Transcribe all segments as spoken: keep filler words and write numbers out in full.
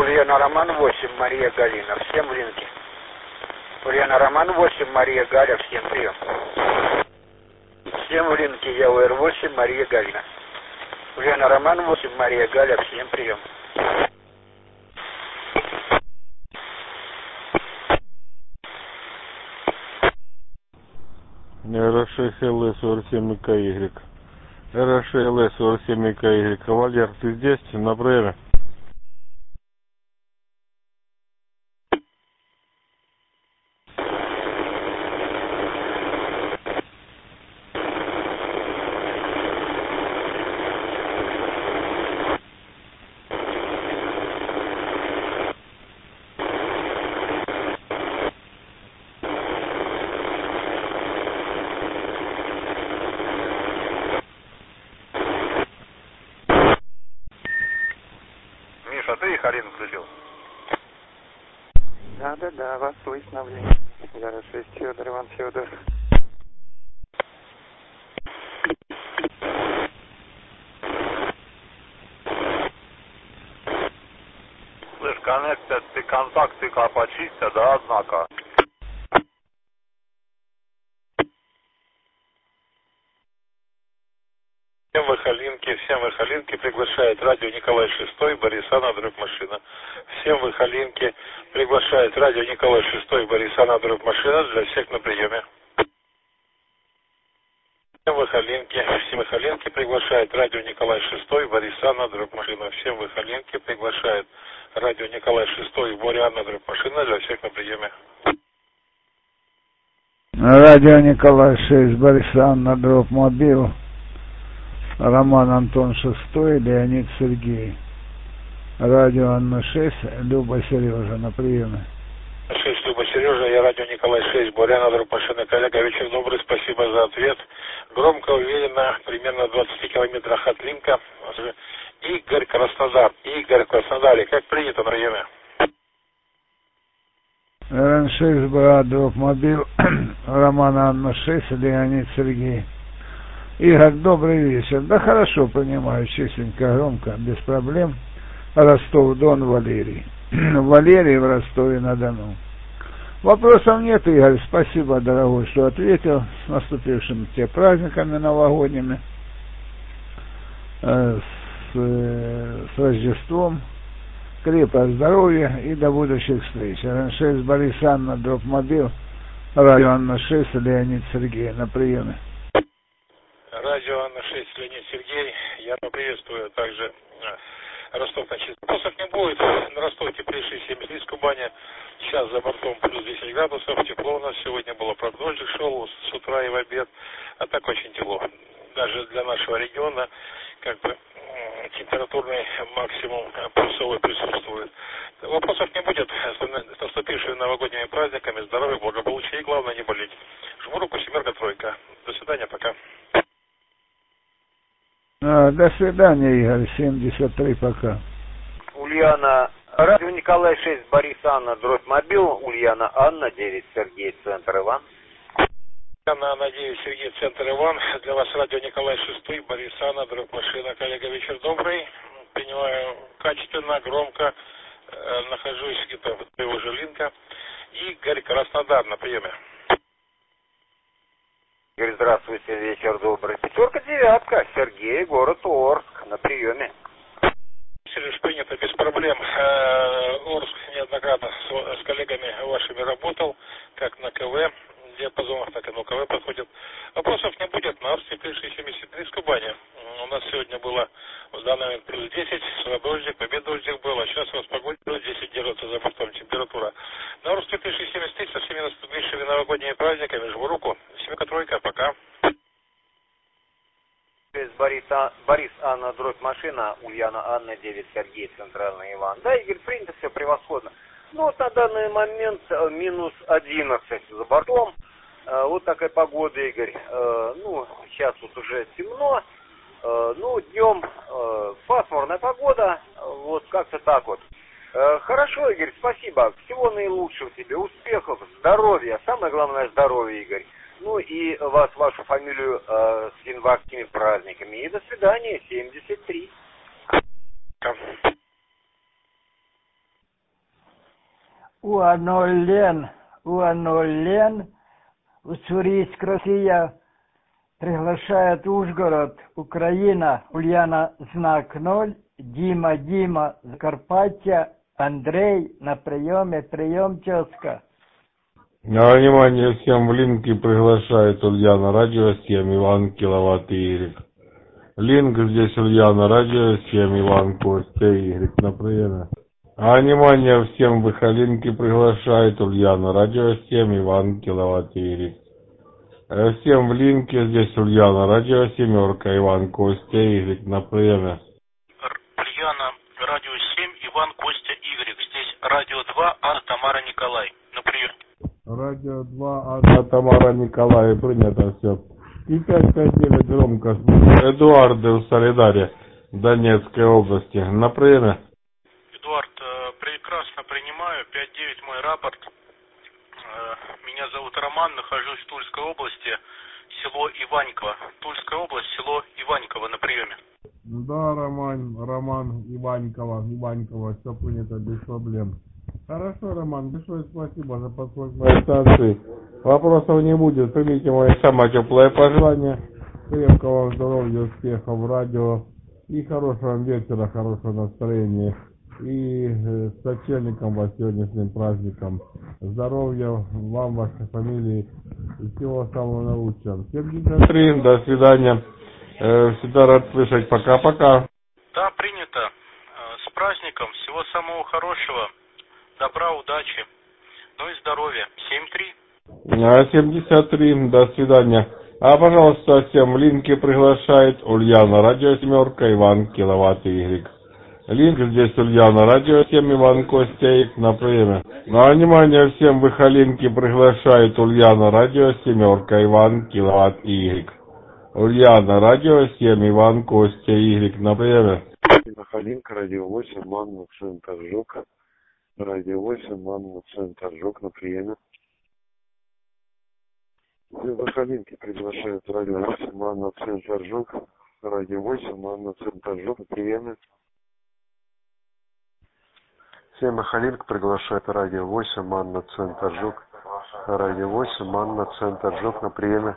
Ульяна Роман восемь, Мария Галина. Всем в линке. Ульяна Роман восемь, Мария Галя. Всем прием. Всем в линке. Я УР восемь, Мария Галина. Ульяна Роман восемь, Мария Галя. Всем прием. эр шесть эл эс сорок семь ка игрек. эр шесть эл эс сорок семь ка игрек. Кавалер, ты здесь? На время. Миша, ты их Арину включил? Да, да, да, вас слышно в линии. эр шесть Федор, Иван Федор. Слышь, коннектор, ты контакты почистил, да, однако? Всем в Ихалинке, всем в Ихалинке приглашает радио Николай шестой, Борисана, друг машина. Всем в Ихалинке приглашает радио Николай шестой, Борисана, друг машина, для всех на приеме. Всем в Ихалинке, всем в Ихалинке приглашает радио Николай шестой, Борисана, друг машина. Всем в Ихалинке приглашает радио Николай шестой, Бориана, друг машина, для всех на приеме. Радио Николай шесть, Борисана, друг мобил. Роман Антон шестой, Леонид Сергей. Радио Анна шесть, Люба Сережа на приеме. шесть, Люба Сережа, я радио Николай шесть, Боряна, друг машины, коллега, вечер добрый, спасибо за ответ. Громко, уверенно, примерно в двадцати километрах от Линка. Игорь, Краснодар. Игорь, Краснодаре, как принято на приеме? эр эн шесть, брат, друг мобил. Роман Анна шесть, Леонид Сергей. Игорь, добрый вечер. Да хорошо, понимаю, чистенько, громко, без проблем. Ростов-Дон, Валерий. Валерий в Ростове-на-Дону. Вопросов нет, Игорь. Спасибо, дорогой, что ответил. С наступившими тебе праздниками новогодними. С, с Рождеством. Крепкого здоровья и до будущих встреч. эр эн шесть, Борис Анна, Дропмобил. Радио Анна шесть, Леонид Сергей на приеме. Радио Анна шесть, Леонид Сергей. Я приветствую также Ростов на чистом. Вопросов не будет. На Ростов теплейшие семьдесят три с Кубани. Сейчас за бортом плюс десять градусов. Тепло у нас сегодня было. Прогнозик шел с утра и в обед. А так очень тепло. Даже для нашего региона как бы температурный максимум плюсовой присутствует. Вопросов не будет. С наступившими новогодними праздниками. Здоровья, благополучия и главное не болеть. Жму руку, семерка, тройка. До свидания, пока. А, до свидания, Игорь, семьдесят три, пока. Ульяна, радио Николай шесть, Борис Анна, дробь мобил. Ульяна Анна девять, Сергей, центр Иван. Ульяна Анна девять, Сергей, центр Иван. Для вас радио Николай шестой, Борис Анна, дробь машина. Коллега, вечер добрый. Принимаю качественно, громко. Э, нахожусь где-то в твоего же Линка. Игорь, Краснодар на приеме. Игорь, здравствуйте, вечер добрый. Пятерка, девятка, Сергей, город Орск, на приеме. Сереж, принято, без проблем. Орск неоднократно с, с коллегами вашими работал, как на КВ диапазонах, так и на КВ подходит. Вопросов не будет. На Орске теплейшие семьдесят три с Кубани. У нас сегодня было в данный момент плюс десять, с дождик, в обед дождик был, а сейчас у нас погода плюс десять держится за бортом температура. На Орске теплейшие семьдесят три со всеми наступившими новогодними праздниками. Жму руку. Семерка, тройка, пока. Борис, а... Борис Анна, дробь машина, Ульяна Анна девять, Сергей, центральный Иван. Да, Игорь, принято, все превосходно. Ну вот на данный момент минус одиннадцать за бортом. Вот такая погода, Игорь. Ну, сейчас вот уже темно. Ну, днем пасмурная погода. Вот как-то так вот. Хорошо, Игорь, спасибо. Всего наилучшего тебе, успехов, здоровья. Самое главное, здоровье, Игорь. Ну и вас, вашу фамилию э, с январскими праздниками. И до свидания, семьдесят три. Уанолен, Уанолен, Уссурийск, Россия, приглашает Ужгород, Украина, Ульяна, знак ноль, Дима, Дима, Закарпаття, Андрей, на приеме, прием, тезка. На внимание всем в линке приглашает Ульяна, радио семь, Иван, киловатт Y. Линк здесь Ульяна, радио семь, Иван, Костя, Y, на приеме. А внимание всем в линке приглашает Ульяна, радио семь, Иван, киловатт Y. Всем в линке здесь Ульяна, радио семерка, Иван, Костя, Y, на приеме. Ульяна, радио семь, Иван, Костя, Y. Здесь радио два, Анна, Тамара, Николай. На прием. Радио два, Анна, Тамара, Николай. Принято все. И пять пять девять громко. Эдуарды в Солидаре, Донецкой области. На приеме. Эдуард, прекрасно принимаю. пять девять мой рапорт. Меня зовут Роман, нахожусь в Тульской области, село Иваньково. Тульская область, село Иваньково, на приеме. Да, Роман, Роман, Иваньково, Иваньково, все принято без проблем. Хорошо, Роман, большое спасибо за подход к моей станции. Вопросов не будет, примите мои самые теплые пожелания. Крепкого здоровья, успехов в радио и хорошего вечера, хорошего настроения. И э, с сочельником вас сегодняшним праздником. Здоровья вам, вашей фамилии и всего самого наилучшего. семьдесят три, до свидания. Э, всегда рад слышать. Пока-пока. Да, принято. С праздником. Всего самого хорошего. Добра, удачи. Ну и здоровья. семь три. семьдесят три, до свидания. А, пожалуйста, всем в линке приглашает Ульяна, радио семерка, Иван, киловатт Y. Линк здесь Ульяна, радио семь, Иван, Костя, на приеме. На внимание всем в их линке приглашает Ульяна, радио семерка, Иван, киловатт Y. Ульяна, радио семь, Иван, Костя, Y, на приеме. Махалинка, радио восемь, Манна, центр Жук. Радио восемь, Манна, центр Жук, на приеме. Махалинки приглашают радио восемь, Манна, центр Жук. Радио восемь, Манна, центр Жук, на приеме. Всем Махалинк приглашает радио восемь, Манна, центр Жук. Радио восемь, Манна, центр Жук, на приеме.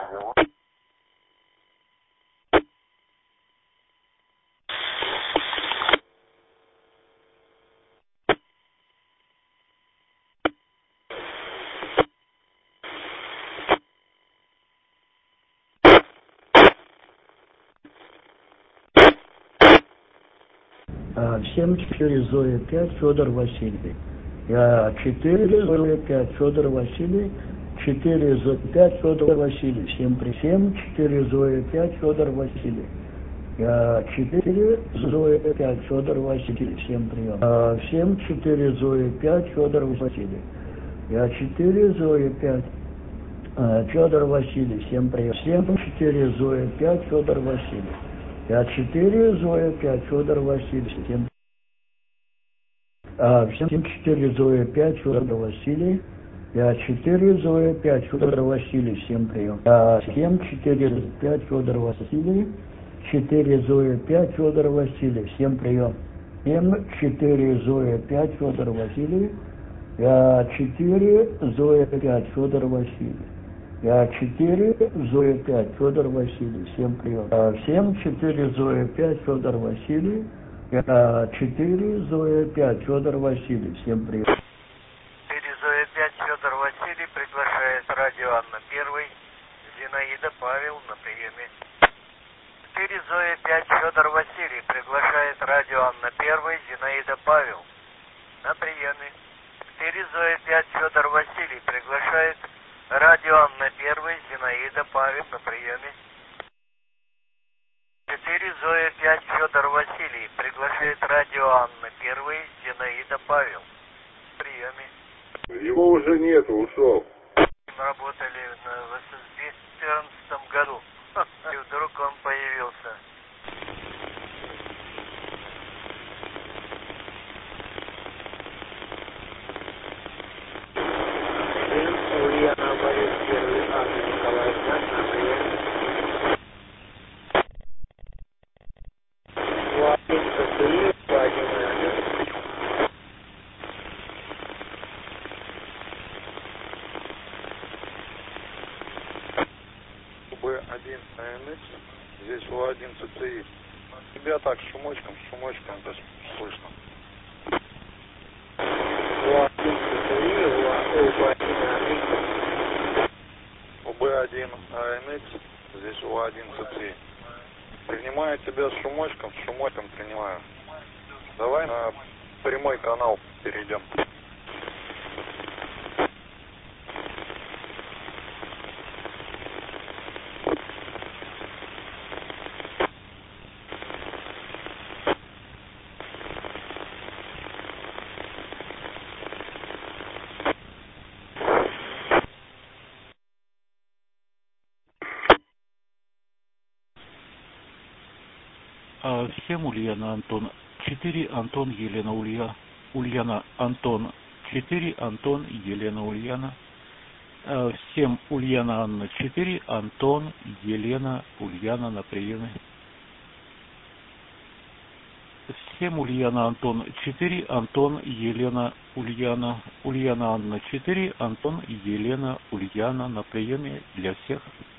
семь четыре Зоя пять Федор Васильевич. Я четыре Зоя пять Федор Васильевич. четыре Зоя пять Федор Васильевич. семь при семь четыре Зоя пять Федор Васильевич. Я четыре Зоя пять Федор Васильевич. Всем прием. семь четыре Зоя пять Федор Васильевич. Я четыре Зоя пять Федор Васильевич. Всем прием. семь четыре Зоя пять Федор Васильевич. Я четыре Зоя пять Федор Васильевич. семь семь четыре Зоя пять Федор Васильевич. Я четыре Зоя пять Федор Васильевич. Всем прием. семь четыре пять Федор Васильевич. четыре Зоя пять Федор Васильевич. Всем прием. семь четыре Зоя пять Федор Васильевич. Я четыре Зоя пять Федор Васильевич. Я четыре Зоя пять Федор Васильевич. Всем прием. семь четыре Зоя пять Федор Васильевич. Я четыре Зоя пять Федор Васильевич. Всем прием. четыре Зоя пять Федор Василий приглашает радио Анна первый, Зинаида Павел на приеме. четыре Зоя пять Федор Василий приглашает радио Анна первый, Зинаида Павел на приеме. четыре Зоя пять Федор Василий приглашает радио Анна первый, Зинаида Павел на приеме. четыре Зоя пять Федор Василий приглашает радио Анна первый, Зинаида Павел на приеме. Его уже нет, ушел. Мы работали в эс эс би в четырнадцатом году, и вдруг он появился. Ульяна Борис первый, Анна Николаевна на приеме. Владимир Катуев, Владимир. Здесь У один ЦЦИ. Тебя так, с шумочком, с шумочком, да, слышно. У один ЦЦИ, У Б один АМХ, здесь У один ЦЦИ. Принимаю тебя с шумочком, с шумочком принимаю. Давай на прямой канал перейдем. Всем Ульяна Антон четыре, Антон Елена Улья, Ульяна Антон четыре, Антон Елена Ульяна. Всем Ульяна Анна четыре, Антон Елена Ульяна на приеме. Всем Ульяна Антон четыре, Антон Елена Ульяна, Ульяна Анна четыре, Антон Елена Ульяна на приеме для всех.